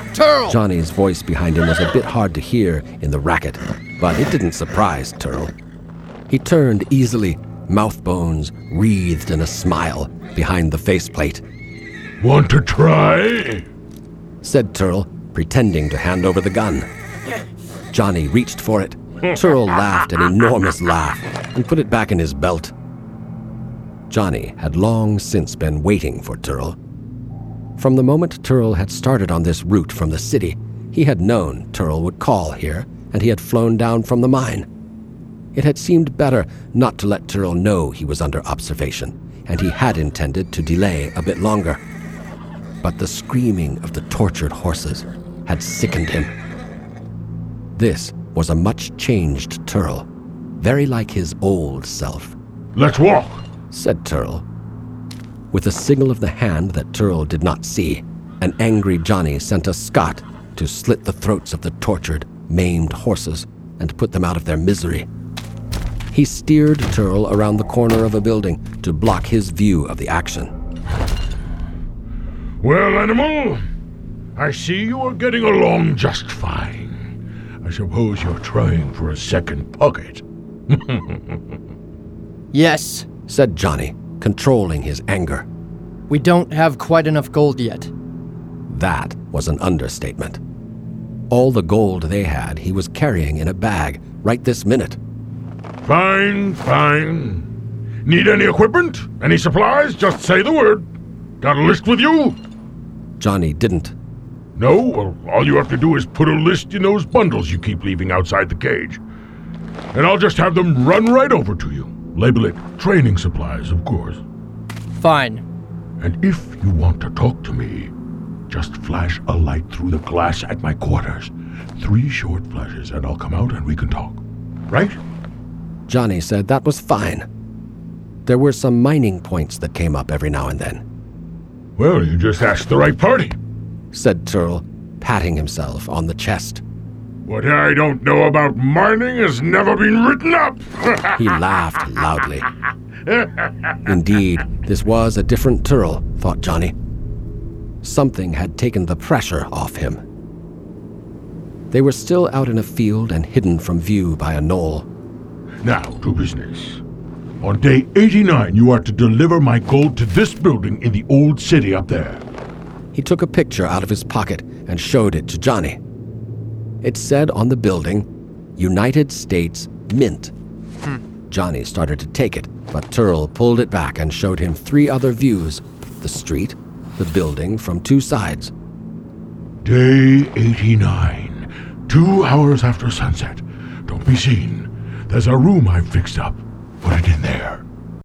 Turl! Johnny's voice behind him was a bit hard to hear in the racket, but it didn't surprise Turl. He turned easily, mouth bones wreathed in a smile behind the faceplate. Want to try? Said Turl, pretending to hand over the gun. Johnny reached for it. Turl laughed an enormous laugh and put it back in his belt. Johnny had long since been waiting for Turl. From the moment Turl had started on this route from the city, he had known Turl would call here, and he had flown down from the mine. It had seemed better not to let Turl know he was under observation, and he had intended to delay a bit longer. But the screaming of the tortured horses had sickened him. This was a much-changed Turl, very like his old self. Let's walk, said Turl. With a signal of the hand that Turl did not see, an angry Johnny sent a Scot to slit the throats of the tortured, maimed horses and put them out of their misery. He steered Turl around the corner of a building to block his view of the action. Well, animal, I see you are getting along just fine. I suppose you're trying for a second pocket. Yes, said Johnny, controlling his anger. We don't have quite enough gold yet. That was an understatement. All the gold they had he was carrying in a bag right this minute. Fine, fine. Need any equipment? Any supplies? Just say the word. Got a list with you? Johnny didn't. No? Well, all you have to do is put a list in those bundles you keep leaving outside the cage. And I'll just have them run right over to you. Label it training supplies, of course. Fine. And if you want to talk to me, just flash a light through the glass at my quarters. 3 short flashes and I'll come out and we can talk. Right? Johnny said that was fine. There were some mining points that came up every now and then. Well, you just asked the right party, said Turl, patting himself on the chest. What I don't know about mining has never been written up. He laughed loudly. Indeed, this was a different Turl, thought Johnny. Something had taken the pressure off him. They were still out in a field and hidden from view by a knoll. Now, to business. On day 89, you are to deliver my gold to this building in the old city up there. He took a picture out of his pocket and showed it to Johnny. It said on the building, United States Mint. Johnny started to take it, but Turl pulled it back and showed him 3 other views, the street, the building from 2 sides. Day 89, 2 hours after sunset. Don't be seen. There's a room I've fixed up. Put it in there.